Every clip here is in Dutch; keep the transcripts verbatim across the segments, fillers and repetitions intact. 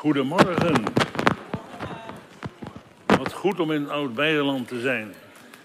Goedemorgen. Wat goed om in Oud-Beijerland te zijn.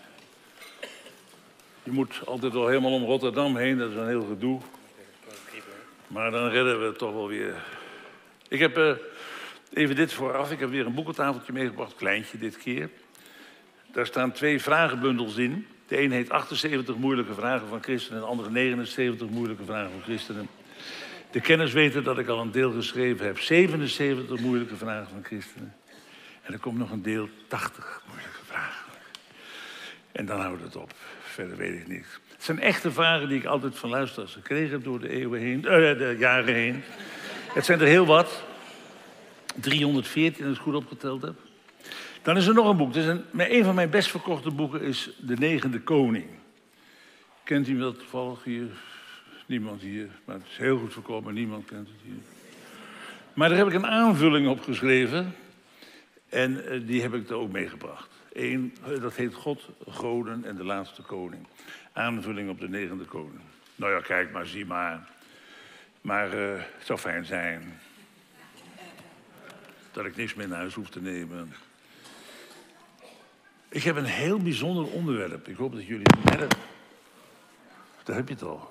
Je moet altijd wel helemaal om Rotterdam heen, dat is een heel gedoe. Maar dan redden we het toch wel weer. Ik heb uh, even dit vooraf, ik heb weer een boekentafeltje meegebracht, kleintje dit keer. Daar staan twee vragenbundels in. De een heet achtenzeventig moeilijke vragen van christenen en de andere negenenzeventig moeilijke vragen van christenen. De kenners weten dat ik al een deel geschreven heb. zevenenzeventig moeilijke vragen van christenen. En er komt nog een deel tachtig moeilijke vragen. En dan houdt het op. Verder weet ik niks. Het zijn echte vragen die ik altijd van luisteraars gekregen heb door de eeuwen heen, uh, de jaren heen. Het zijn er heel wat. driehonderdveertien, als ik het goed opgeteld heb. Dan is er nog een boek. Dus een, een van mijn best verkochte boeken is De Negende Koning. Kent u dat toevallig hier? Niemand hier. Maar het is heel goed verkocht, maar niemand kent het hier. Maar daar heb ik een aanvulling op geschreven. En uh, die heb ik er ook meegebracht. Eén, dat heet God, Goden en de Laatste Koning. Aanvulling op De Negende Koning. Nou ja, kijk maar, zie maar. Maar uh, het zou fijn zijn dat ik niks meer naar huis hoef te nemen. Ik heb een heel bijzonder onderwerp. Ik hoop dat jullie het erg... Daar heb je het al.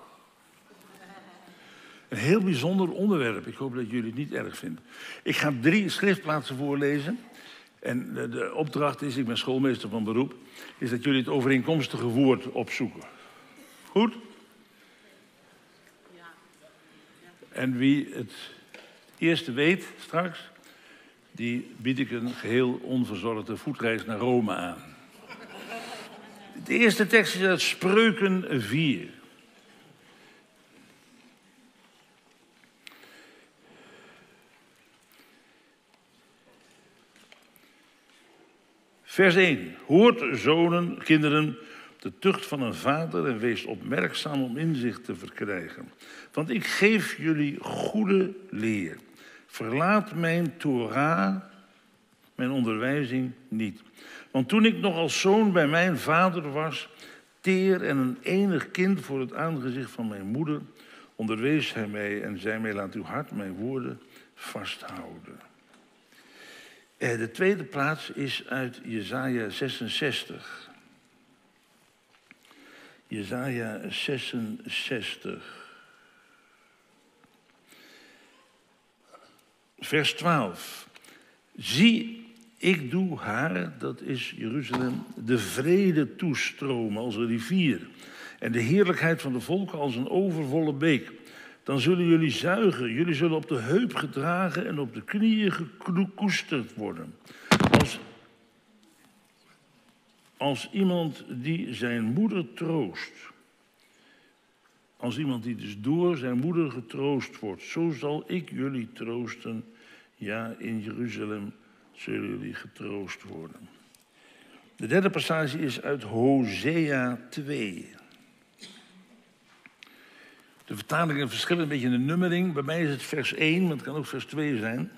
Een heel bijzonder onderwerp. Ik hoop dat jullie het niet erg vinden. Ik ga drie schriftplaatsen voorlezen. En de, de opdracht is, ik ben schoolmeester van beroep, is dat jullie het overeenkomstige woord opzoeken. Goed? Ja. En wie het eerste weet straks, die bied ik een geheel onverzorgde voetreis naar Rome aan. De eerste tekst is uit Spreuken vier. Vers één. Hoort, zonen, kinderen, de tucht van een vader en wees opmerkzaam om inzicht te verkrijgen. Want ik geef jullie goede leer. Verlaat mijn Torah, mijn onderwijzing, niet. Want toen ik nog als zoon bij mijn vader was, teer en een enig kind voor het aangezicht van mijn moeder, onderwees hij mij en zei mij, laat uw hart mijn woorden vasthouden. De tweede plaats is uit Jesaja zesenzestig. Jesaja zesenzestig. Vers twaalf. Zie, ik doe haar, dat is Jeruzalem, de vrede toestromen als een rivier. En de heerlijkheid van de volken als een overvolle beek. Dan zullen jullie zuigen, jullie zullen op de heup gedragen en op de knieën gekoesterd worden. Als, als iemand die zijn moeder troost. Als iemand die dus door zijn moeder getroost wordt. Zo zal ik jullie troosten. Ja, in Jeruzalem zullen jullie getroost worden. De derde passage is uit Hosea twee. De vertalingen verschillen een beetje in de nummering. Bij mij is het vers één, maar het kan ook vers twee zijn.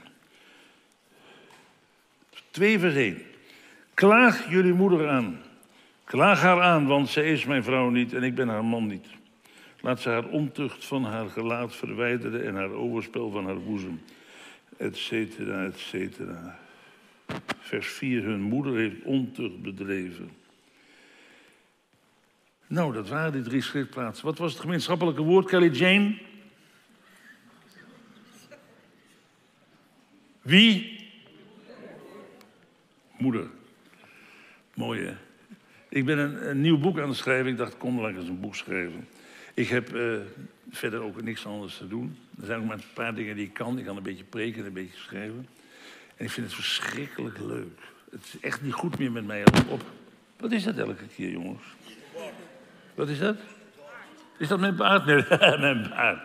twee vers één. Klaag jullie moeder aan. Klaag haar aan, want zij is mijn vrouw niet en ik ben haar man niet. Laat ze haar ontucht van haar gelaat verwijderen en haar overspel van haar boezem. Et cetera, et cetera. Vers vier. Hun moeder heeft ontucht bedreven. Nou, dat waren die drie schriftplaatsen. Wat was het gemeenschappelijke woord, Kelly Jane? Wie? Moeder. Mooi, hè? Ik ben een, een nieuw boek aan het schrijven. Ik dacht, kom, laat ik eens een boek schrijven. Ik heb uh, verder ook niks anders te doen. Er zijn ook maar een paar dingen die ik kan. Ik kan een beetje preken en een beetje schrijven. En ik vind het verschrikkelijk leuk. Het is echt niet goed meer met mij op. Wat is dat elke keer, jongens? Wat is dat? Is dat mijn baard? Nee, mijn baard.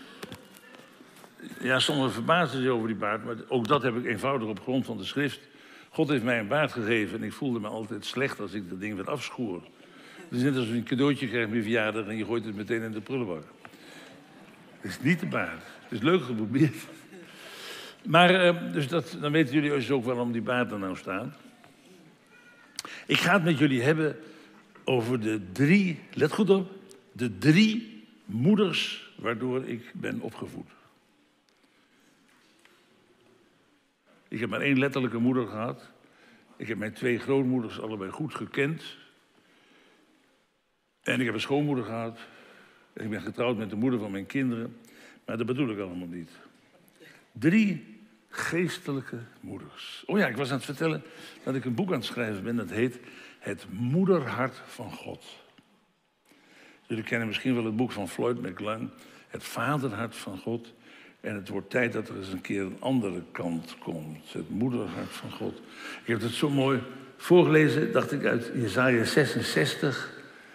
Ja, sommigen verbaasden zich over die baard, maar ook dat heb ik eenvoudig op grond van de schrift. God heeft mij een baard gegeven en ik voelde me altijd slecht als ik dat ding weer afschoor. Het is net alsof je een cadeautje krijgt bij verjaardag en je gooit het meteen in de prullenbak. Het is niet de baard. Het is leuk geprobeerd. Maar, uh, dus dat, dan weten jullie dus ook waarom die baard er nou staat. Ik ga het met jullie hebben over de drie, let goed op, de drie moeders waardoor ik ben opgevoed. Ik heb maar één letterlijke moeder gehad. Ik heb mijn twee grootmoeders allebei goed gekend. En ik heb een schoonmoeder gehad. En ik ben getrouwd met de moeder van mijn kinderen. Maar dat bedoel ik allemaal niet. Drie geestelijke moeders. Oh ja, ik was aan het vertellen dat ik een boek aan het schrijven ben. Dat heet Het Moederhart van God. Jullie kennen misschien wel het boek van Floyd McClung. Het Vaderhart van God. En het wordt tijd dat er eens een keer een andere kant komt. Het Moederhart van God. Ik heb het zo mooi voorgelezen, dacht ik, uit Jesaja zesenzestig.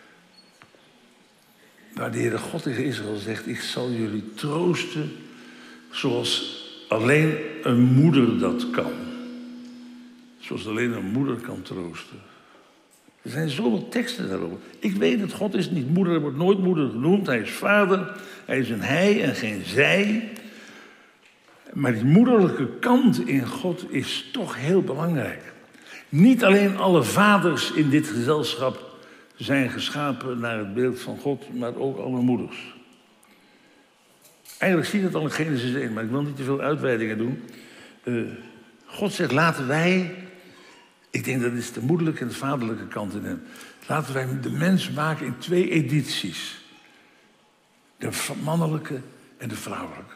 Waar de Heere God tegen Israël zegt: ik zal jullie troosten zoals alleen een moeder dat kan. Zoals alleen een moeder kan troosten. Er zijn zoveel teksten daarover. Ik weet het, God is niet moeder, hij wordt nooit moeder genoemd. Hij is vader, hij is een hij en geen zij. Maar die moederlijke kant in God is toch heel belangrijk. Niet alleen alle vaders in dit gezelschap zijn geschapen naar het beeld van God, maar ook alle moeders. Eigenlijk zie je het al in Genesis één, maar ik wil niet te veel uitweidingen doen. Uh, God zegt, laten wij, ik denk dat is de moederlijke en de vaderlijke kant in hem. Laten wij de mens maken in twee edities. De mannelijke en de vrouwelijke.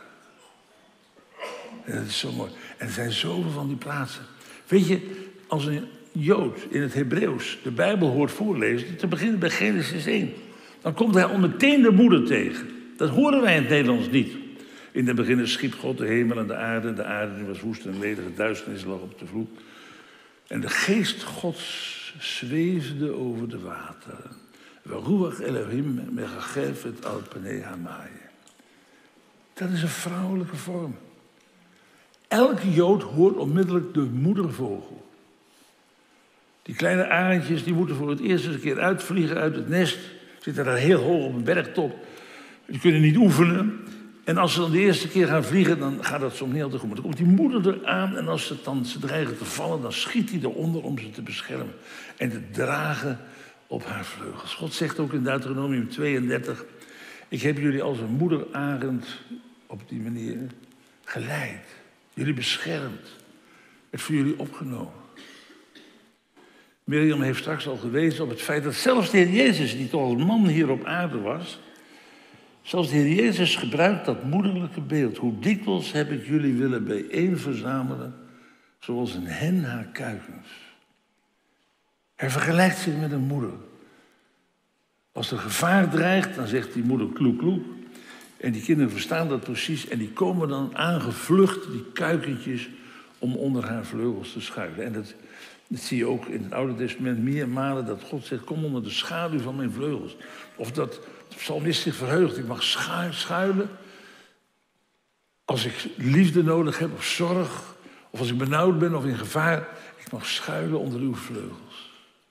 En dat is zo mooi. En er zijn zoveel van die plaatsen. Weet je, als een Jood in het Hebreeuws de Bijbel hoort voorlezen, te beginnen bij Genesis één, dan komt hij al meteen de moeder tegen. Dat horen wij in het Nederlands niet. In het begin schiep God de hemel en de aarde. De aarde was woest en ledige duisternis lag op de vloed. En de geest Gods zweefde over de wateren. Ruach Elohim megagevet al pnei hamayim. Dat is een vrouwelijke vorm. Elke Jood hoort onmiddellijk de moedervogel. Die kleine arendjes die moeten voor het eerst eens een keer uitvliegen uit het nest. Zitten daar heel hoog op een bergtop. Die kunnen niet oefenen. En als ze dan de eerste keer gaan vliegen, dan gaat dat soms niet altijd goed. Maar dan komt die moeder eraan en als ze, dan, ze dreigen te vallen, dan schiet hij eronder om ze te beschermen. En te dragen op haar vleugels. God zegt ook in Deuteronomium tweeëndertig... ik heb jullie als een moederarend op die manier geleid. Jullie beschermd. Het voor jullie opgenomen. Mirjam heeft straks al gewezen op het feit dat zelfs de Heer Jezus, die toch als man hier op aarde was, zelfs de Heer Jezus gebruikt dat moederlijke beeld. Hoe dikwijls heb ik jullie willen bijeenverzamelen, zoals een hen haar kuikens. Hij vergelijkt zich met een moeder. Als er gevaar dreigt, dan zegt die moeder kloek kloek. En die kinderen verstaan dat precies. En die komen dan aangevlucht, die kuikentjes, om onder haar vleugels te schuilen. En dat, dat zie je ook in het Oude Testament meermalen, dat God zegt, kom onder de schaduw van mijn vleugels. Of dat de psalmist zich verheugt, ik mag schuilen als ik liefde nodig heb of zorg. Of als ik benauwd ben of in gevaar. Ik mag schuilen onder uw vleugels.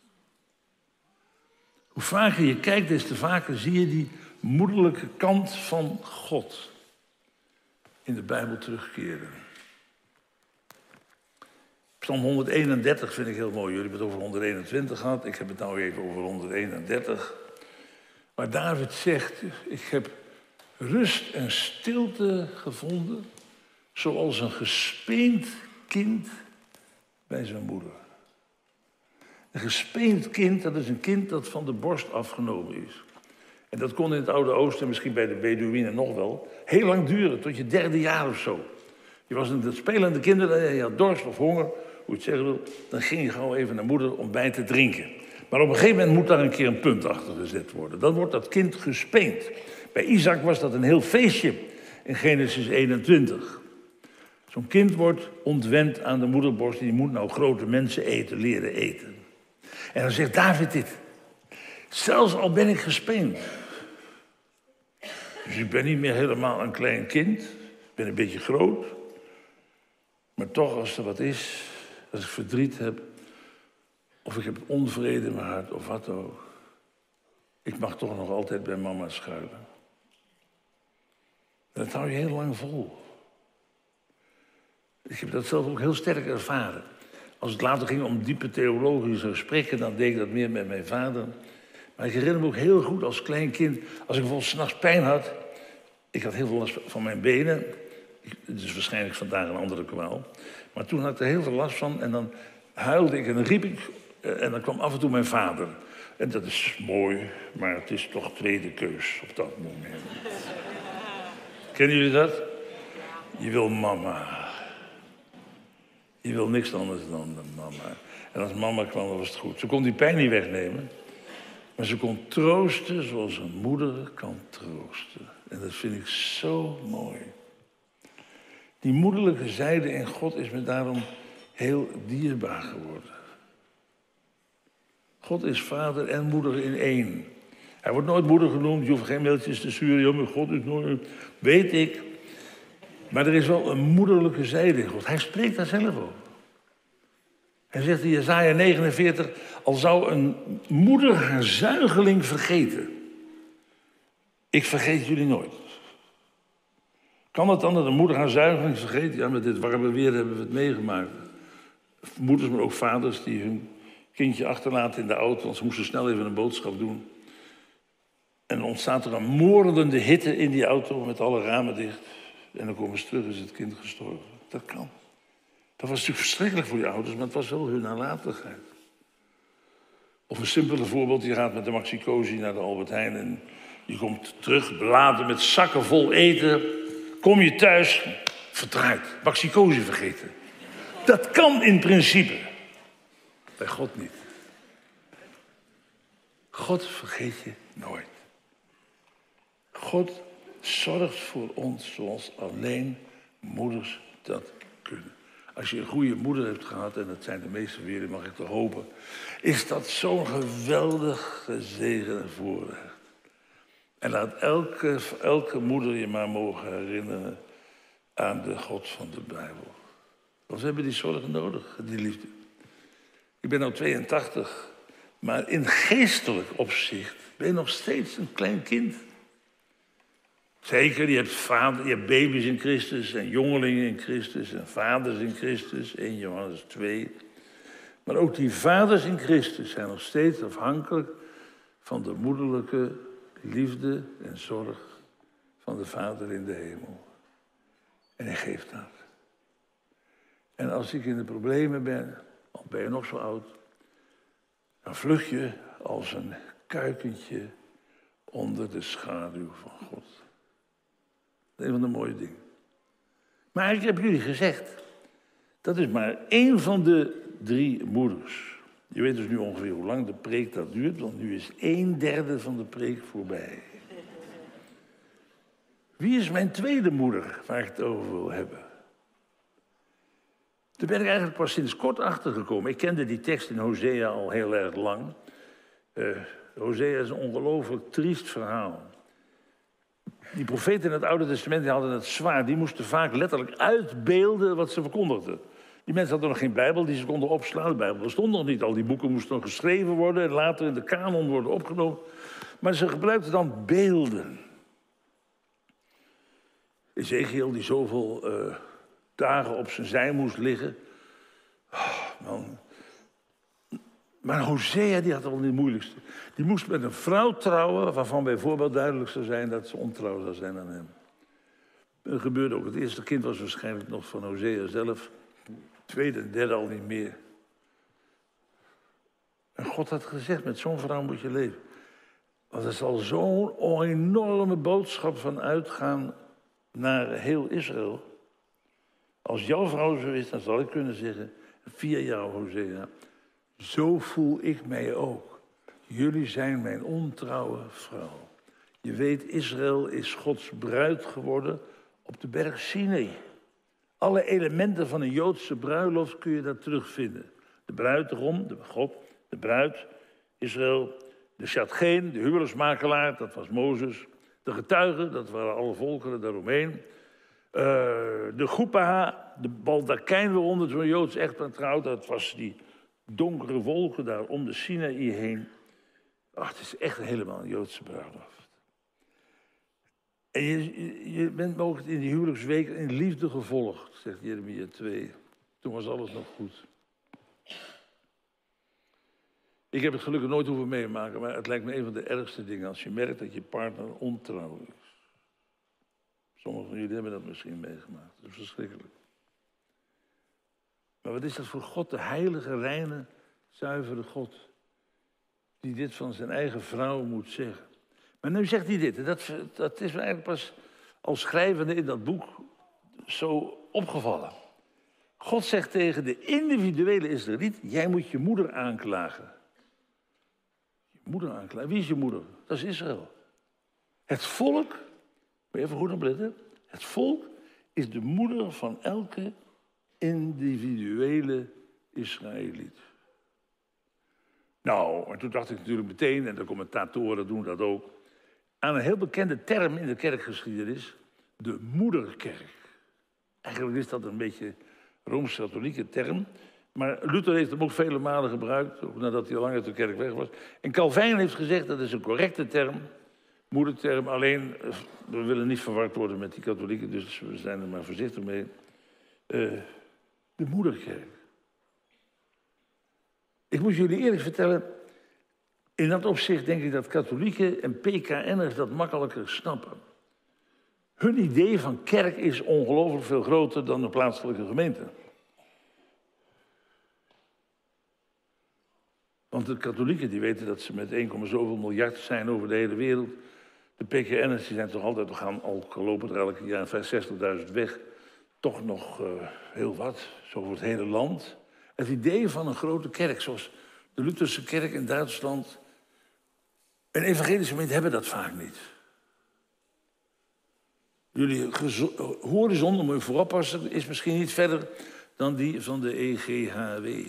Hoe vaker je kijkt, des te vaker zie je die moederlijke kant van God in de Bijbel terugkeren. Psalm honderdeenendertig vind ik heel mooi. Jullie hebben het over honderdeenentwintig gehad. Ik heb het nou even over honderdeenendertig. Waar David zegt, ik heb rust en stilte gevonden, zoals een gespeend kind bij zijn moeder. Een gespeend kind, dat is een kind dat van de borst afgenomen is. En dat kon in het Oude Oosten, misschien bij de Beduïnen nog wel, heel lang duren, tot je derde jaar of zo. Je was een spelende kinderen, je had dorst of honger, hoe je het zeggen wil, dan ging je gauw even naar moeder om bij te drinken. Maar op een gegeven moment moet daar een keer een punt achter gezet worden. Dan wordt dat kind gespeend. Bij Isaac was dat een heel feestje in Genesis eenentwintig. Zo'n kind wordt ontwend aan de moederborst, die moet nou grote mensen eten, leren eten. En dan zegt David dit. Zelfs al ben ik gespeend. Dus ik ben niet meer helemaal een klein kind. Ik ben een beetje groot. Maar toch, als er wat is, als ik verdriet heb, of ik heb onvrede in mijn hart, of wat ook. Ik mag toch nog altijd bij mama schuilen. En dat hou je heel lang vol. Ik heb dat zelf ook heel sterk ervaren. Als het later ging om diepe theologische gesprekken, dan deed ik dat meer met mijn vader. Maar ik herinner me ook heel goed als klein kind, als ik bijvoorbeeld 's nachts pijn had. Ik had heel veel last van mijn benen. Het is waarschijnlijk vandaag een andere kwaal. Maar toen had ik er heel veel last van en dan huilde ik en dan riep ik. En dan kwam af en toe mijn vader. En dat is mooi, maar het is toch tweede keus op dat moment. Kennen jullie dat? Je wil mama. Je wil niks anders dan mama. En als mama kwam, dan was het goed. Ze kon die pijn niet wegnemen. Maar ze kon troosten zoals een moeder kan troosten. En dat vind ik zo mooi. Die moederlijke zijde in God is me daarom heel dierbaar geworden. God is vader en moeder in één. Hij wordt nooit moeder genoemd, je hoeft geen mailtjes te sturen. Ja, maar God is nooit... Weet ik. Maar er is wel een moederlijke zijde in God. Hij spreekt daar zelf over. Hij zegt in Jesaja negenenveertig... al zou een moeder haar zuigeling vergeten. Ik vergeet jullie nooit. Kan het dan dat een moeder haar zuigeling vergeet? Ja, met dit warme weer hebben we het meegemaakt. Moeders, maar ook vaders die hun kindje achterlaten in de auto, want ze moesten snel even een boodschap doen. En dan ontstaat er een moordende hitte in die auto met alle ramen dicht. En dan komen ze terug en is het kind gestorven. Dat kan. Dat was natuurlijk verschrikkelijk voor die ouders, maar het was wel hun nalatigheid. Of een simpele voorbeeld, je gaat met de Maxi-Cosi naar de Albert Heijn en je komt terug beladen met zakken vol eten. Kom je thuis, verdraaid, Maxi-Cosi vergeten. Dat kan in principe. Bij God niet. God vergeet je nooit. God zorgt voor ons zoals alleen moeders dat kunnen. Als je een goede moeder hebt gehad, en dat zijn de meeste weer, mag ik toch hopen, is dat zo'n geweldig gezegen en voorrecht. En laat elke, elke moeder je maar mogen herinneren aan de God van de Bijbel. Want we hebben die zorg nodig, die liefde. Ik ben nu tweeëntachtig, maar in geestelijk opzicht ben je nog steeds een klein kind. Zeker, je hebt, vader, je hebt baby's in Christus en jongelingen in Christus en vaders in Christus, eerste Johannes twee. Maar ook die vaders in Christus zijn nog steeds afhankelijk van de moederlijke liefde en zorg van de Vader in de hemel. En hij geeft dat. En als ik in de problemen ben, al ben je nog zo oud, dan vlucht je als een kuikentje onder de schaduw van God. Dat is een van de mooie dingen. Maar ik heb jullie gezegd, dat is maar één van de drie moeders. Je weet dus nu ongeveer hoe lang de preek dat duurt, want nu is een derde van de preek voorbij. Wie is mijn tweede moeder waar ik het over wil hebben? Daar ben ik eigenlijk pas sinds kort achter gekomen. Ik kende die tekst in Hosea al heel erg lang. Uh, Hosea is een ongelooflijk triest verhaal. Die profeten in het Oude Testament die hadden het zwaar. Die moesten vaak letterlijk uitbeelden wat ze verkondigden. Die mensen hadden nog geen Bijbel die ze konden opslaan. De Bijbel bestond nog niet. Al die boeken moesten nog geschreven worden en later in de kanon worden opgenomen. Maar ze gebruikten dan beelden. Ezekiel die zoveel uh, dagen op zijn zij moest liggen. Oh, man. Maar Hosea die had al het moeilijkste. Die moest met een vrouw trouwen waarvan bijvoorbeeld duidelijk zou zijn dat ze ontrouw zou zijn aan hem. Dat gebeurde ook. Het eerste kind was waarschijnlijk nog van Hosea zelf. Het tweede en derde al niet meer. En God had gezegd, met zo'n vrouw moet je leven. Want er zal zo'n enorme boodschap van uitgaan naar heel Israël. Als jouw vrouw zo is, dan zal ik kunnen zeggen, via jou Hosea, zo voel ik mij ook. Jullie zijn mijn ontrouwe vrouw. Je weet, Israël is Gods bruid geworden op de berg Sinai. Alle elementen van een Joodse bruiloft kun je daar terugvinden. De bruidegom, de God, de bruid, Israël, de Shadchéen, de huwelijksmakelaar, dat was Mozes. De getuigen, dat waren alle volkeren daaromheen. Uh, de Chuppah, de baldakijn waaronder zo'n Joods echtpaar trouwt, dat was die donkere wolken daar om de Sinaï heen. Ach, het is echt helemaal een Joodse bruiloft. En je, je bent ook in die huwelijksweek in liefde gevolgd, zegt Jeremia twee. Toen was alles nog goed. Ik heb het gelukkig nooit hoeven meemaken, maar het lijkt me een van de ergste dingen als je merkt dat je partner ontrouw is. Sommigen van jullie hebben dat misschien meegemaakt. Dat is verschrikkelijk. Maar wat is dat voor God, de heilige, reine, zuivere God, die dit van zijn eigen vrouw moet zeggen. Maar nu zegt hij dit, en dat, dat is me eigenlijk pas als schrijvende in dat boek zo opgevallen. God zegt tegen de individuele Israëliet, jij moet je moeder aanklagen. Je moeder aanklagen? Wie is je moeder? Dat is Israël. Het volk, moet je even goed opletten, het volk is de moeder van elke individuele Israëliet. Nou, en toen dacht ik natuurlijk meteen, en de commentatoren doen dat ook, aan een heel bekende term in de kerkgeschiedenis, de moederkerk. Eigenlijk is dat een beetje Rooms-katholieke term, maar Luther heeft hem ook vele malen gebruikt, ook nadat hij al lang uit de kerk weg was. En Calvijn heeft gezegd, dat is een correcte term, moederterm, alleen, we willen niet verward worden met die katholieken, dus we zijn er maar voorzichtig mee. Uh, de moederkerk. Ik moet jullie eerlijk vertellen, in dat opzicht denk ik dat katholieken en P K N'ers dat makkelijker snappen. Hun idee van kerk is ongelooflijk veel groter dan de plaatselijke gemeente. Want de katholieken die weten dat ze met één komma zoveel miljard zijn over de hele wereld. De P K N'ers die zijn toch altijd, we gaan al gelopen er elke jaar vijfenzestigduizend weg. Toch nog uh, heel wat, zo voor het hele land. Het idee van een grote kerk, zoals de Lutherse kerk in Duitsland en evangelische gemeenten hebben dat vaak niet. Jullie horizon, om u voor oppassen, is misschien niet verder dan die van de E G H W.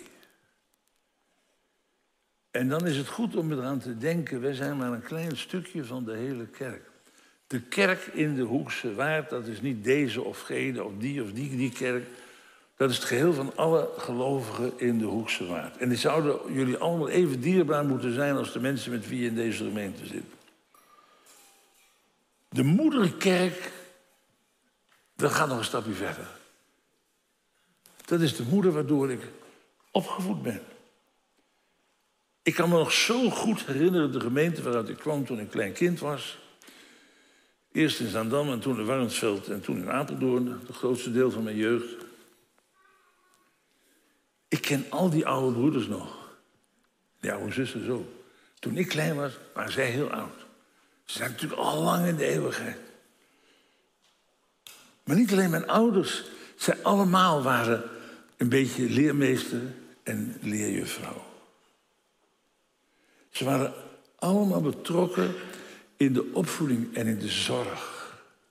En dan is het goed om eraan te denken, wij zijn maar een klein stukje van de hele kerk. De kerk in de Hoekse Waard, dat is niet deze of gene of die of die, die kerk. Dat is het geheel van alle gelovigen in de Hoekse Waard. En die zouden jullie allemaal even dierbaar moeten zijn als de mensen met wie je in deze gemeente zitten. De moederkerk, dat gaat nog een stapje verder. Dat is de moeder waardoor ik opgevoed ben. Ik kan me nog zo goed herinneren de gemeente waaruit ik kwam toen ik klein kind was. Eerst in Zaandam en toen in Warnsveld en toen in Apeldoorn, het grootste deel van mijn jeugd. Ik ken al die oude broeders nog. Die oude zussen zo. Toen ik klein was, waren zij heel oud. Ze zijn natuurlijk al lang in de eeuwigheid. Maar niet alleen mijn ouders. Zij allemaal waren een beetje leermeester en leerjuffrouw. Ze waren allemaal betrokken in de opvoeding en in de zorg.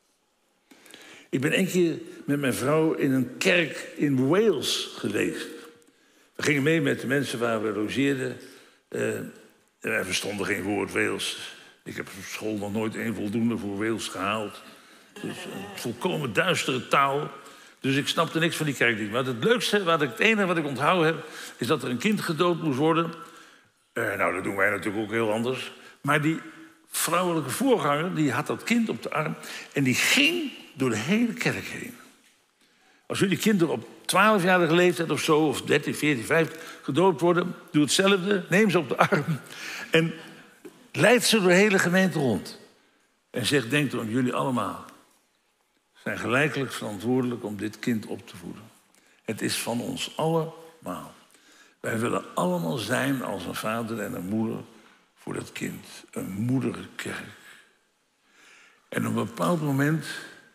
Ik ben een keer met mijn vrouw in een kerk in Wales geweest. We gingen mee met de mensen waar we logeerden. Uh, en wij verstonden geen woord Wales. Ik heb op school nog nooit één voldoende voor Wales gehaald. Dus een volkomen duistere taal. Dus ik snapte niks van die kerk niet. Maar het leukste, wat ik, het enige wat ik onthouden heb, is dat er een kind gedood moest worden. Uh, nou, dat doen wij natuurlijk ook heel anders. Maar die vrouwelijke voorganger, die had dat kind op de arm. En die ging door de hele kerk heen. Als jullie kinderen op twaalfjarige leeftijd of zo, of dertien, veertien, vijftien, gedoopt worden, doe hetzelfde. Neem ze op de arm en leid ze door de hele gemeente rond. En zeg, denk erom, jullie allemaal zijn gelijkelijk verantwoordelijk om dit kind op te voeden. Het is van ons allemaal. Wij willen allemaal zijn als een vader en een moeder voor dat kind. Een moederkerk. En op een bepaald moment...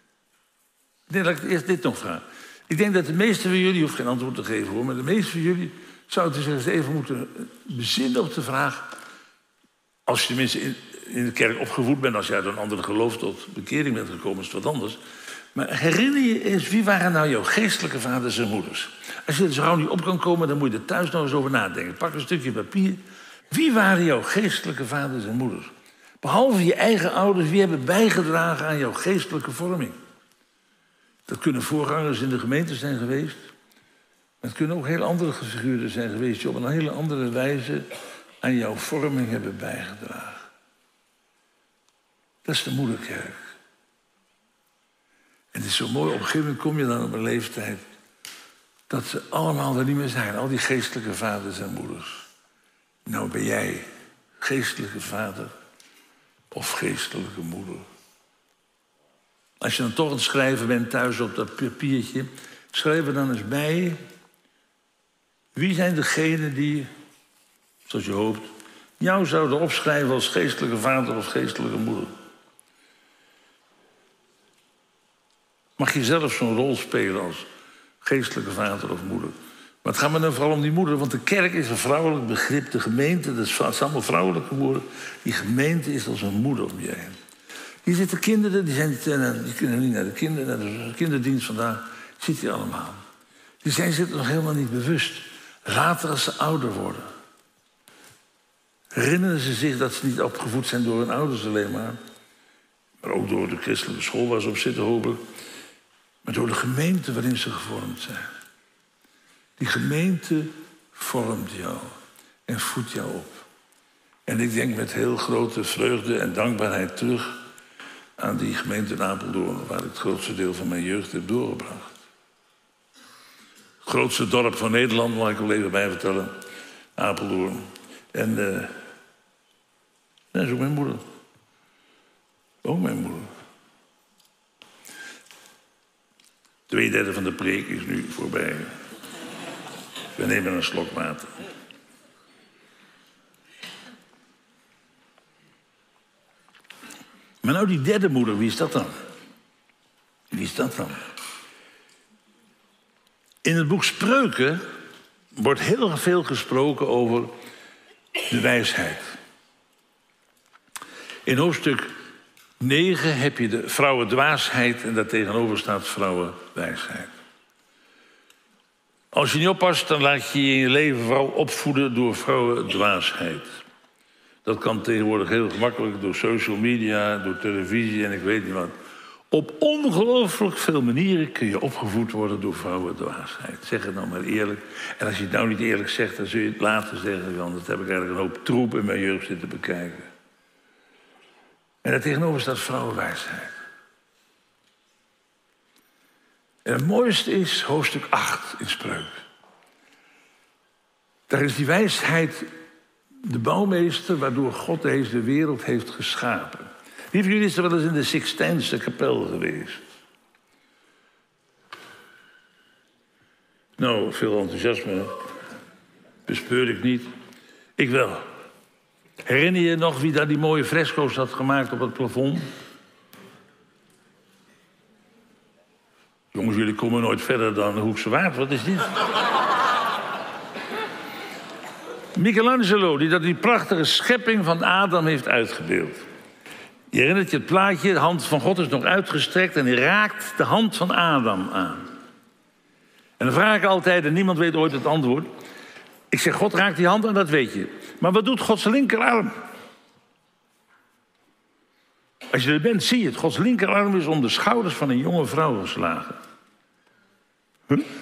Nee, laat ik eerst dit nog vragen. Ik denk dat de meesten van jullie, je hoeft geen antwoord te geven hoor, maar de meesten van jullie zouden zich eens even moeten bezinnen op de vraag, als je tenminste in, in de kerk opgevoed bent, als jij door een andere geloof tot bekering bent gekomen, is het wat anders. Maar herinner je eens, wie waren nou jouw geestelijke vaders en moeders? Als je er zo gauw niet op kan komen, dan moet je er thuis nog eens over nadenken. Pak een stukje papier. Wie waren jouw geestelijke vaders en moeders? Behalve je eigen ouders, wie hebben bijgedragen aan jouw geestelijke vorming? Dat kunnen voorgangers in de gemeente zijn geweest. Maar het kunnen ook heel andere figuren zijn geweest die op een hele andere wijze aan jouw vorming hebben bijgedragen. Dat is de moederkerk. En het is zo mooi, op een gegeven moment kom je dan op een leeftijd dat ze allemaal er niet meer zijn. Al die geestelijke vaders en moeders. Nou ben jij geestelijke vader of geestelijke moeder. Als je dan toch aan het schrijven bent thuis op dat papiertje, schrijf er dan eens bij. Wie zijn degenen die, zoals je hoopt, jou zouden opschrijven als geestelijke vader of geestelijke moeder? Mag je zelf zo'n rol spelen als geestelijke vader of moeder? Maar het gaat me dan vooral om die moeder, want de kerk is een vrouwelijk begrip. De gemeente, dat is allemaal vrouwelijke woorden. Die gemeente is als een moeder om je heen. Hier zitten kinderen, die, zijn, die kunnen niet naar de, kinder, naar de kinderdienst vandaag. Zit hier allemaal. Die zijn zich nog helemaal niet bewust. Later als ze ouder worden, herinneren ze zich dat ze niet opgevoed zijn door hun ouders alleen maar. Maar ook door de christelijke school waar ze op zitten, hopelijk. Maar door de gemeente waarin ze gevormd zijn. Die gemeente vormt jou en voedt jou op. En ik denk met heel grote vreugde en dankbaarheid terug aan die gemeente in Apeldoorn, waar ik het grootste deel van mijn jeugd heb doorgebracht. Het grootste dorp van Nederland, mag ik wel even bij vertellen. Apeldoorn. En uh, dat is ook mijn moeder. Ook mijn moeder. Twee derde van de preek is nu voorbij. We nemen een slok water. Maar nou die derde moeder, wie is dat dan? Wie is dat dan? In het boek Spreuken wordt heel veel gesproken over de wijsheid. In hoofdstuk negen heb je de vrouwendwaasheid en daartegenover staat vrouwenwijsheid. Als je niet oppast, dan laat je je in je leven vooral opvoeden door vrouwendwaasheid. Dat kan tegenwoordig heel gemakkelijk door social media, door televisie en ik weet niet wat. Op ongelooflijk veel manieren kun je opgevoed worden door vrouwendwaasheid. Zeg het nou maar eerlijk. En als je het nou niet eerlijk zegt, dan zul je het later zeggen. Want dat heb ik eigenlijk een hoop troep in mijn jeugd zitten bekijken. En daartegenover staat vrouwenwijsheid. En het mooiste is hoofdstuk acht in Spreuken. Daar is die wijsheid de bouwmeester waardoor God deze wereld heeft geschapen. Wie van jullie is er wel eens in de Sixtijnse kapel geweest? Nou, veel enthousiasme bespeur ik niet. Ik wel. Herinner je nog wie daar die mooie fresco's had gemaakt op het plafond? Jongens, jullie komen nooit verder dan de Hoekse Waard. Wat is dit? Michelangelo, die dat die prachtige schepping van Adam heeft uitgebeeld. Je herinnert je het plaatje, de hand van God is nog uitgestrekt en hij raakt de hand van Adam aan. En dan vraag ik altijd, en niemand weet ooit het antwoord. Ik zeg, God raakt die hand aan, dat weet je. Maar wat doet Gods linkerarm? Als je er bent, zie je het. Gods linkerarm is om de schouders van een jonge vrouw geslagen. Huh? Wie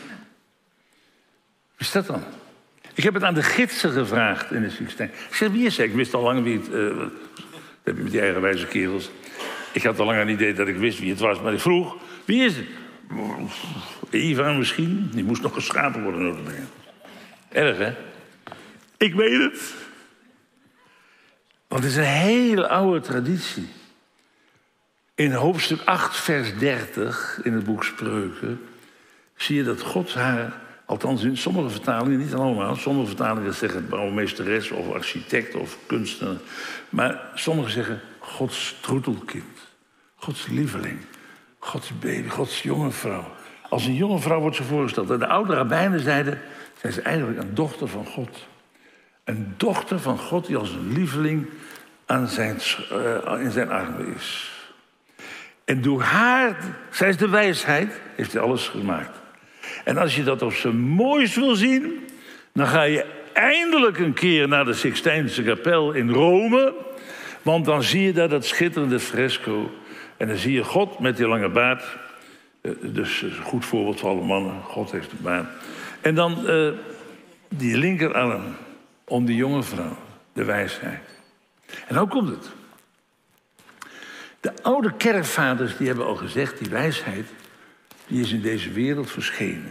is dat dan? Ik heb het aan de gidsen gevraagd in de Sixtijn. Ik zeg, wie is hij? Ik wist al lang wie het... Uh, dat heb je met die eigenwijze kerels. Ik had al lang een idee dat ik wist wie het was. Maar ik vroeg, wie is het? Eva misschien. Die moest nog geschapen worden. Notabene. Erg, hè? Ik weet het. Want het is een hele oude traditie. In hoofdstuk acht, vers dertig, in het boek Spreuken, zie je dat God haar, althans in sommige vertalingen, niet allemaal, sommige vertalingen zeggen bouwmeesteres of architect of kunstenaar, maar sommigen zeggen Gods troetelkind, Gods lieveling, Gods baby, Gods jonge vrouw. Als een jonge vrouw wordt ze voorgesteld. En de oude rabbijnen zeiden, zij is eigenlijk een dochter van God. Een dochter van God die als een lieveling aan zijn, uh, in zijn armen is. En door haar, zij is de wijsheid, heeft hij alles gemaakt. En als je dat op zijn mooist wil zien, dan ga je eindelijk een keer naar de Sixtijnse kapel in Rome. Want dan zie je daar dat schitterende fresco. En dan zie je God met die lange baard. Dus een goed voorbeeld voor alle mannen. God heeft een baard. En dan uh, die linkerarm om die jonge vrouw, de wijsheid. En hoe komt het? De oude kerkvaders die hebben al gezegd, die wijsheid, die is in deze wereld verschenen.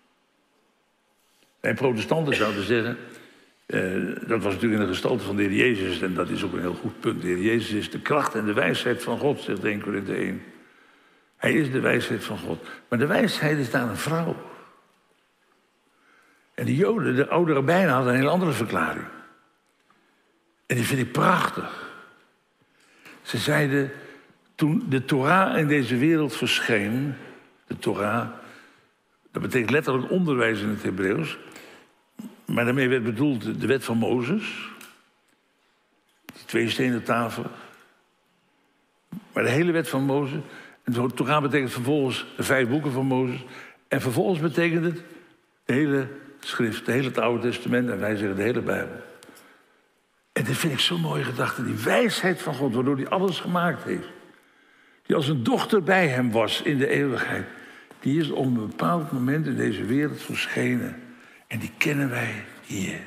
Wij protestanten zouden zeggen, uh, dat was natuurlijk in de gestalte van de Heer Jezus, en dat is ook een heel goed punt. De Heer Jezus is de kracht en de wijsheid van God, zegt Eerste Korinthe één. Hij is de wijsheid van God. Maar de wijsheid is daar een vrouw. En de Joden, de oude rabbijnen, hadden een heel andere verklaring. En die vind ik prachtig. Ze zeiden, toen de Torah in deze wereld verscheen... de Torah, dat betekent letterlijk onderwijs in het Hebreeuws... maar daarmee werd bedoeld de wet van Mozes... die twee stenen tafel... maar de hele wet van Mozes... en de Torah betekent vervolgens de vijf boeken van Mozes... en vervolgens betekent het de hele schrift, de hele het Oude Testament... en wij zeggen de hele Bijbel. En dat vind ik zo'n mooie gedachte. Die wijsheid van God, waardoor hij alles gemaakt heeft. Die als een dochter bij hem was in de eeuwigheid. Die is op een bepaald moment in deze wereld verschenen. En die kennen wij hier.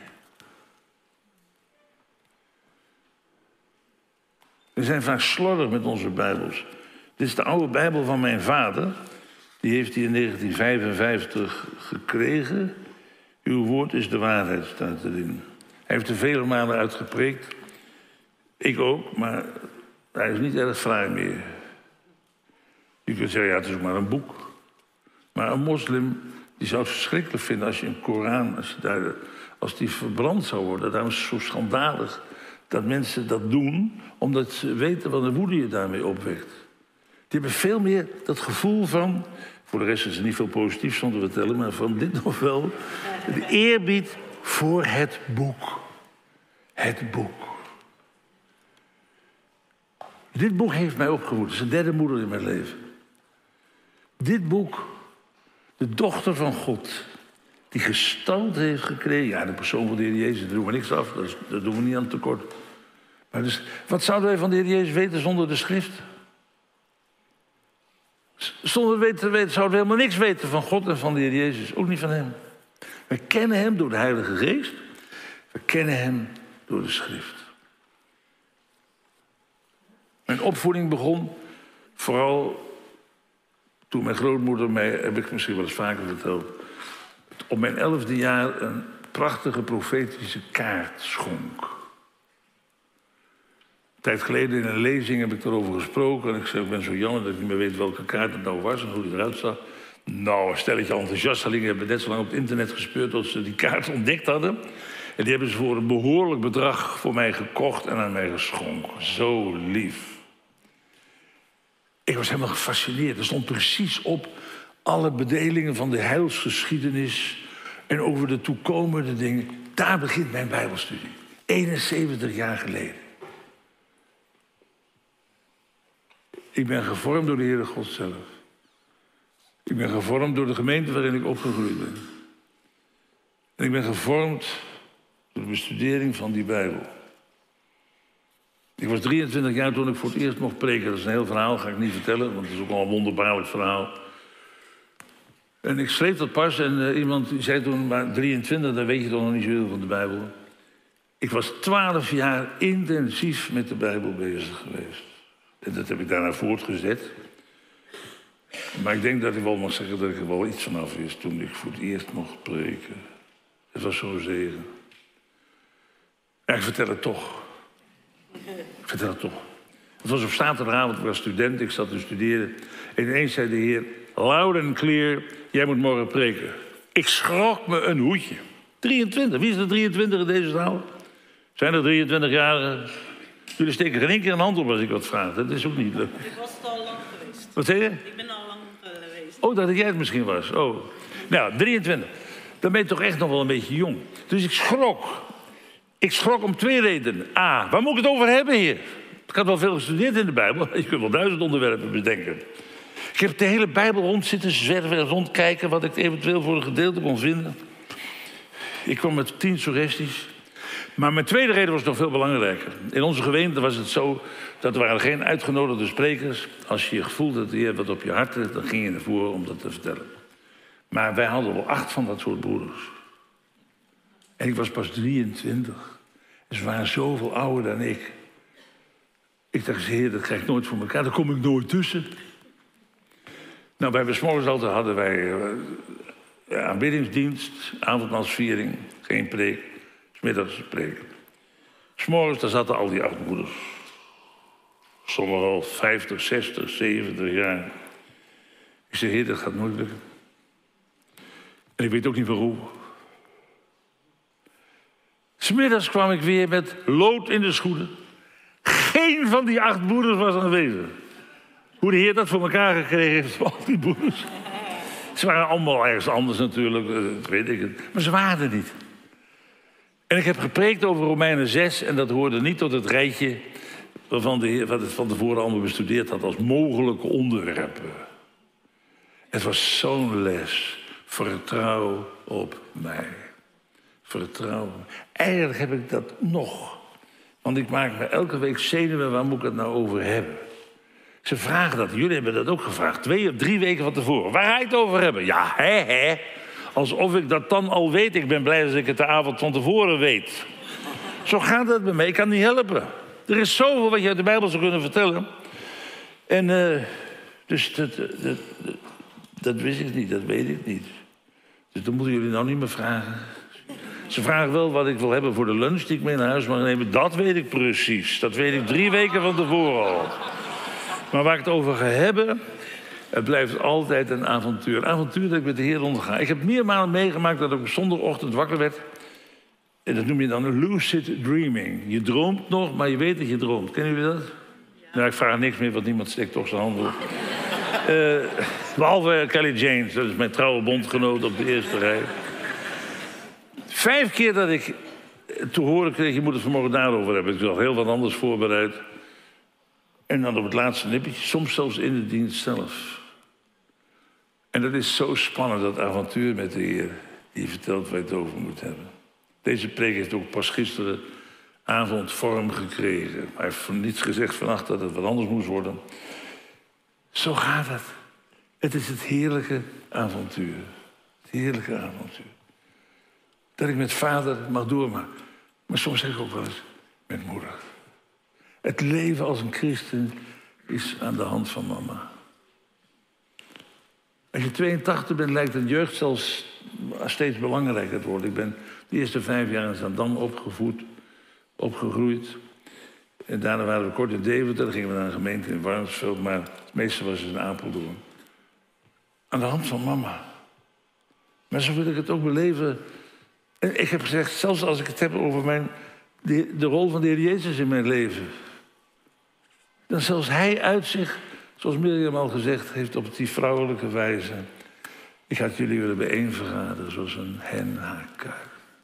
We zijn vaak slordig met onze Bijbels. Dit is de oude Bijbel van mijn vader. Die heeft hij in negentien vijfenvijftig gekregen. Uw woord is de waarheid, staat erin. Hij heeft er vele malen uitgepreekt. Ik ook, maar hij is niet erg fraai meer. Je kunt zeggen, ja, het is ook maar een boek. Maar een moslim, die zou het verschrikkelijk vinden als je een Koran... als, je daar, als die verbrand zou worden. Daarom is het zo schandalig dat mensen dat doen... omdat ze weten wat een woede je daarmee opwekt. Die hebben veel meer dat gevoel van... voor de rest is er niet veel positiefs van te vertellen... maar van dit nog wel, de eerbied voor het boek. Het boek. Dit boek heeft mij opgevoed. Het is de derde moeder in mijn leven. Dit boek, de dochter van God... die gestalte heeft gekregen... ja, de persoon van de Heer Jezus, daar doen we niks af. Daar doen we niet aan tekort. Maar dus, wat zouden wij van de Heer Jezus weten zonder de schrift? Zonder weten te weten zouden we helemaal niks weten van God en van de Heer Jezus. Ook niet van hem. We kennen hem door de Heilige Geest. We kennen hem door de schrift. Mijn opvoeding begon vooral toen mijn grootmoeder mij, heb ik misschien wel eens vaker verteld, op mijn elfde jaar een prachtige profetische kaart schonk. Een tijd geleden in een lezing heb ik erover gesproken. En ik zei, ik ben zo jammer dat ik niet meer weet welke kaart het nou was en hoe die eruit zag. Nou, een stelletje enthousiastelingen hebben net zo lang op het internet gespeurd tot ze die kaart ontdekt hadden. En die hebben ze voor een behoorlijk bedrag voor mij gekocht en aan mij geschonken. Zo lief. Ik was helemaal gefascineerd. Er stond precies op alle bedelingen van de heilsgeschiedenis en over de toekomende dingen. Daar begint mijn Bijbelstudie. eenenzeventig jaar geleden. Ik ben gevormd door de Heere God zelf. Ik ben gevormd door de gemeente waarin ik opgegroeid ben. En ik ben gevormd door de bestudering van die Bijbel. Ik was drieëntwintig jaar toen ik voor het eerst mocht preken. Dat is een heel verhaal, ga ik niet vertellen, want het is ook al een wonderbaarlijk verhaal. En ik schreef dat pas en uh, iemand die zei toen, maar drieëntwintig, dan weet je toch nog niet zoveel van de Bijbel. Ik was twaalf jaar intensief met de Bijbel bezig geweest. En dat heb ik daarna voortgezet. Maar ik denk dat ik wel mag zeggen dat ik er wel iets vanaf wist toen ik voor het eerst mocht preken. Het was zo'n zegen. Ja, ik vertel het toch. Ik vertel het toch. Het was op zaterdagavond, ik was student, ik zat te studeren. En ineens zei de Heer, loud and clear, jij moet morgen preken. Ik schrok me een hoedje. drieëntwintig, wie is er drieëntwintig in deze zaal? Zijn er drieëntwintig-jarigen? Jullie steken geen één keer een hand op als ik wat vraag. Dat is ook niet leuk. Ik was het al lang geweest. Wat zei je? Ik ben al lang geweest. Oh, dat jij het misschien was. Oh. Nou, drieëntwintig. Dan ben je toch echt nog wel een beetje jong. Dus ik schrok. Ik schrok om twee redenen. A, waar moet ik het over hebben hier? Ik had wel veel gestudeerd in de Bijbel. Je kunt wel duizend onderwerpen bedenken. Ik heb de hele Bijbel rond zitten zwerven en rondkijken wat ik eventueel voor een gedeelte kon vinden. Ik kwam met tien suggesties. Maar mijn tweede reden was nog veel belangrijker. In onze gemeente was het zo dat er waren geen uitgenodigde sprekers. Als je gevoeld had, je hebt wat op je hart, dan ging je naar voren om dat te vertellen. Maar wij hadden wel acht van dat soort broeders. En ik was pas drieëntwintig. En ze waren zoveel ouder dan ik. Ik dacht, Heer, dat krijg ik nooit voor elkaar. Daar kom ik nooit tussen. Nou, bij Besmorgens altijd hadden wij uh, aanbiddingsdienst, avondmaalsviering, geen preek. 's middags preken. 's morgens, daar zaten al die oudmoeders. Sommigen al vijftig, zestig, zeventig jaar. Ik zeg, Heer, dat gaat nooit lukken. En ik weet ook niet waarom. 'S Middags kwam ik weer met lood in de schoenen. Geen van die acht broeders was aanwezig. Hoe de Heer dat voor elkaar gekregen heeft, voor al die broeders. Ze waren allemaal ergens anders natuurlijk, dat weet ik het. Maar ze waren er niet. En ik heb gepreekt over Romeinen zes en dat hoorde niet tot het rijtje waarvan de Heer wat het van tevoren allemaal bestudeerd had als mogelijke onderwerpen. Het was zo'n les. Vertrouw op mij. Vertrouw op mij. Eigenlijk heb ik dat nog. Want ik maak me elke week zenuwen, waar moet ik het nou over hebben? Ze vragen dat. Jullie hebben dat ook gevraagd. Twee of drie weken van tevoren. Waar ga je het over hebben? Ja, hè, hè. Alsof ik dat dan al weet. Ik ben blij dat ik het de avond van tevoren weet. Zo gaat het bij mij. Ik kan niet helpen. Er is zoveel wat je uit de Bijbel zou kunnen vertellen. En uh, dus dat, dat, dat, dat wist ik niet. Dat weet ik niet. Dus dat moeten jullie nou niet meer vragen. Ze vragen wel wat ik wil hebben voor de lunch die ik mee naar huis mag nemen. Dat weet ik precies. Dat weet ik drie weken van tevoren al. Maar waar ik het over ga hebben, het blijft altijd een avontuur. Een avontuur dat ik met de Heer onderga. Ik heb meermalen meegemaakt dat ik op zondagochtend wakker werd. En dat noem je dan lucid dreaming. Je droomt nog, maar je weet dat je droomt. Kennen jullie dat? Ja. Nou, ik vraag niks meer, want niemand steekt toch zijn hand op. uh, behalve Kelly James, dat is mijn trouwe bondgenoot op de eerste rij. Vijf keer dat ik te horen kreeg, je moet het vanmorgen daarover hebben. Ik had heel wat anders voorbereid. En dan op het laatste nippertje, soms zelfs in de dienst zelf. En dat is zo spannend, dat avontuur met de Heer. Die vertelt waar je het over moet hebben. Deze preek heeft ook pas gisteravond vorm gekregen. Maar hij heeft van niets gezegd vannacht dat het wat anders moest worden. Zo gaat het. Het is het heerlijke avontuur. Het heerlijke avontuur. Dat ik met vader mag doormaken. Maar soms zeg ik ook wel eens met moeder. Het leven als een christen is aan de hand van mama. Als je tweeëntachtig bent, lijkt een jeugd zelfs steeds belangrijker te worden. Ik ben de eerste vijf jaar in Zandam opgevoed, opgegroeid. En daarna waren we kort in Deventer, dan gingen we naar een gemeente in Warnsveld, maar het meeste was in Apeldoorn. Aan de hand van mama. Maar zo wil ik het ook beleven. En ik heb gezegd, zelfs als ik het heb over mijn, de, de rol van de Heer Jezus in mijn leven. Dan zelfs hij uit zich, zoals Mirjam al gezegd heeft, op die vrouwelijke wijze. Ik had jullie willen bijeenvergaderen, zoals een hen haar kuik.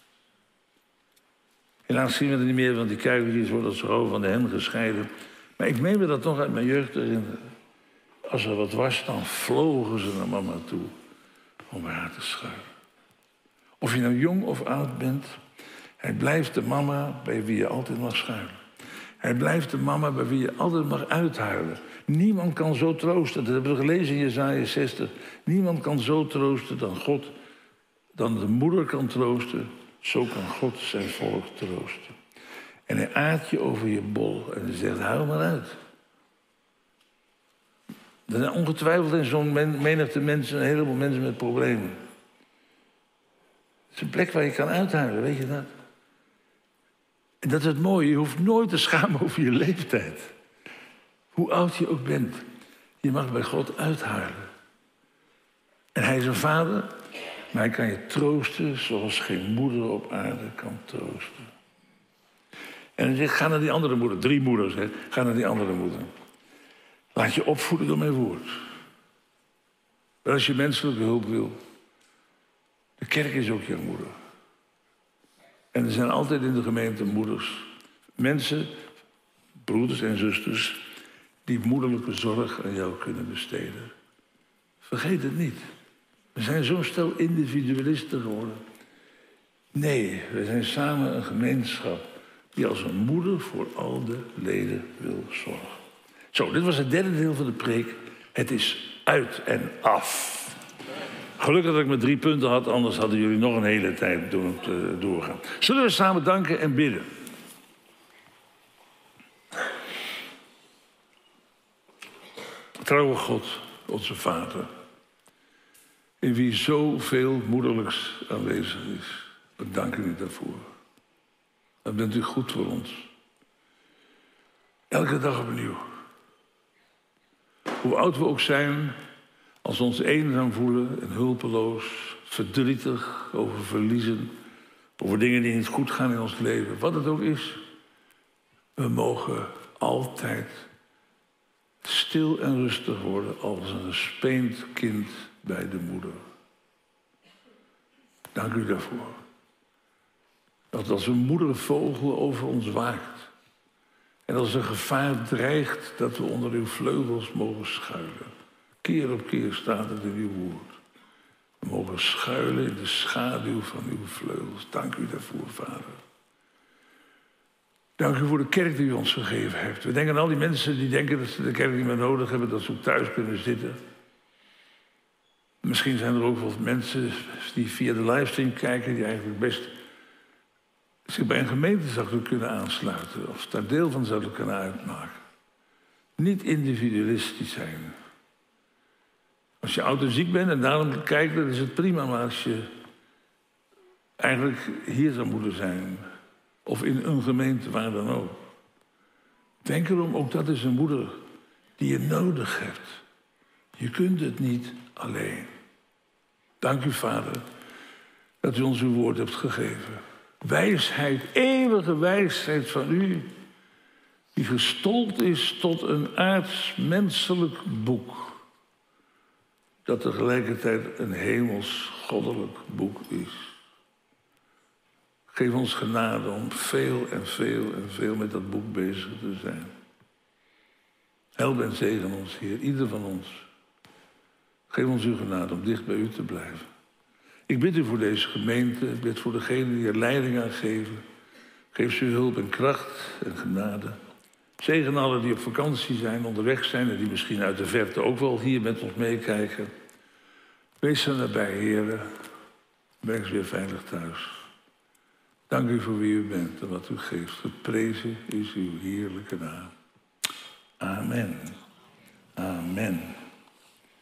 Helaas zien we het niet meer, want die kuikentjes worden als vrouw van de hen gescheiden. Maar ik meen me dat nog uit mijn jeugd te herinneren. Als er wat was, dan vlogen ze naar mama toe om bij haar te schuilen. Of je nou jong of oud bent, hij blijft de mama bij wie je altijd mag schuilen. Hij blijft de mama bij wie je altijd mag uithuilen. Niemand kan zo troosten, dat hebben we gelezen in Jesaja zestig. Niemand kan zo troosten dan God, dan de moeder kan troosten. Zo kan God zijn volk troosten. En hij aat je over je bol en hij zegt, huil maar uit. Er zijn ongetwijfeld in zo'n men, menigte mensen, een heleboel mensen met problemen. Het is een plek waar je kan uithuilen, weet je dat? En dat is het mooie, je hoeft nooit te schamen over je leeftijd. Hoe oud je ook bent, je mag bij God uithuilen. En hij is een vader, maar hij kan je troosten zoals geen moeder op aarde kan troosten. En hij zegt, ga naar die andere moeder, drie moeders, hè. Ga naar die andere moeder. Laat je opvoeden door mijn woord. Maar als je menselijke hulp wil, de kerk is ook je moeder. En er zijn altijd in de gemeente moeders. Mensen, broeders en zusters, die moederlijke zorg aan jou kunnen besteden. Vergeet het niet. We zijn zo'n stel individualisten geworden. Nee, we zijn samen een gemeenschap die als een moeder voor al de leden wil zorgen. Zo, dit was het derde deel van de preek. Het is uit en af. Gelukkig dat ik maar drie punten had, anders hadden jullie nog een hele tijd door, uh, doorgaan. Zullen we samen danken en bidden? Trouwe God, onze Vader, in wie zoveel moederlijks aanwezig is. We danken u daarvoor. Dat bent u goed voor ons. Elke dag opnieuw. Hoe oud we ook zijn, Als we ons eenzaam voelen en hulpeloos, verdrietig over verliezen, over dingen die niet goed gaan in ons leven, wat het ook is, we mogen altijd stil en rustig worden als een gespeend kind bij de moeder. Dank u daarvoor. Dat als een moedervogel over ons waakt en als er gevaar dreigt, dat we onder uw vleugels mogen schuilen. Keer op keer staat het in uw woord. We mogen schuilen in de schaduw van uw vleugels. Dank u daarvoor, Vader. Dank u voor de kerk die u ons gegeven heeft. We denken aan al die mensen die denken dat ze de kerk niet meer nodig hebben, dat ze ook thuis kunnen zitten. Misschien zijn er ook wel mensen die via de livestream kijken, die eigenlijk best zich bij een gemeente zouden kunnen aansluiten of daar deel van zouden kunnen uitmaken. Niet individualistisch zijn. Als je oud en ziek bent en daarom kijkt, dan is het prima. Maar als je eigenlijk hier zou moeten zijn, of in een gemeente, waar dan ook. Denk erom, ook dat is een moeder die je nodig hebt. Je kunt het niet alleen. Dank u, Vader, dat u ons uw woord hebt gegeven. Wijsheid, eeuwige wijsheid van u, die gestold is tot een aards-menselijk boek, dat tegelijkertijd een hemels-goddelijk boek is. Geef ons genade om veel en veel en veel met dat boek bezig te zijn. Help en zegen ons, Heer, ieder van ons. Geef ons uw genade om dicht bij u te blijven. Ik bid u voor deze gemeente, ik bid voor degenen die er leiding aan geven. Geef ze uw hulp en kracht en genade. Zegen allen die op vakantie zijn, onderweg zijn en die misschien uit de verte ook wel hier met ons meekijken. Wees er nabij, Heer. Breng ze weer veilig thuis. Dank u voor wie u bent en wat u geeft. Geprezen is uw heerlijke naam. Amen. Amen.